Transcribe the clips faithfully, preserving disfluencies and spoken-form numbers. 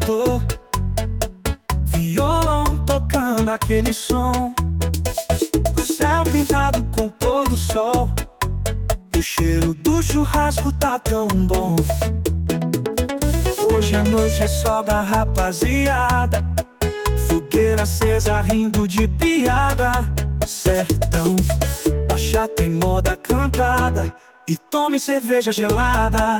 cantor, violão tocando aquele som, o céu pintado com pôr do sol, e o cheiro do churrasco tá tão bom. Hoje a noite é só da rapaziada, fogueira acesa rindo de piada. Sertão, bachata em moda cantada, e tome cerveja gelada.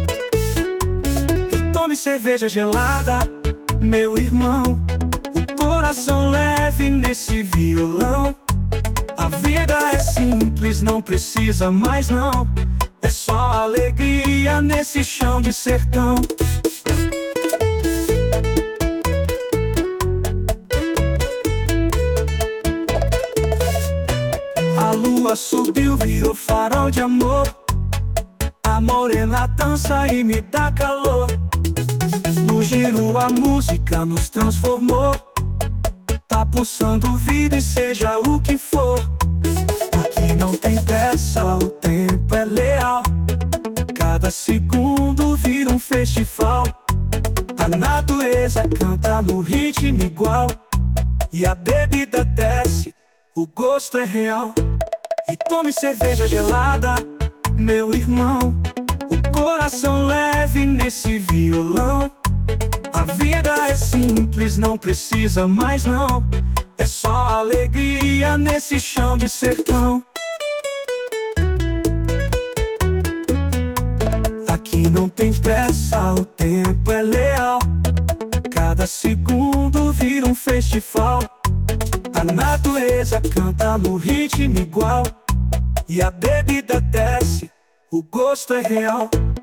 E tome cerveja gelada, meu irmão, o coração leve nesse violão. A vida é simples, não precisa mais não, é só alegria nesse chão de sertão. A lua subiu, virou farol de amor, a morena dança e me dá calor. No giro a música nos transformou, tá pulsando vida e seja o que for. Aqui não tem pressa, o tempo é leal, cada segundo vira um festival. A natureza canta no ritmo igual, e a bebida desce, o gosto é real. E tome cerveja gelada, meu irmão, o coração leve nesse violão. A vida é simples, não precisa mais não, é só alegria nesse chão de sertão. Aqui não tem pressa, o tempo é leal, cada segundo vira um festival. A natureza canta no ritmo igual, e a bebida desce, o gosto é real.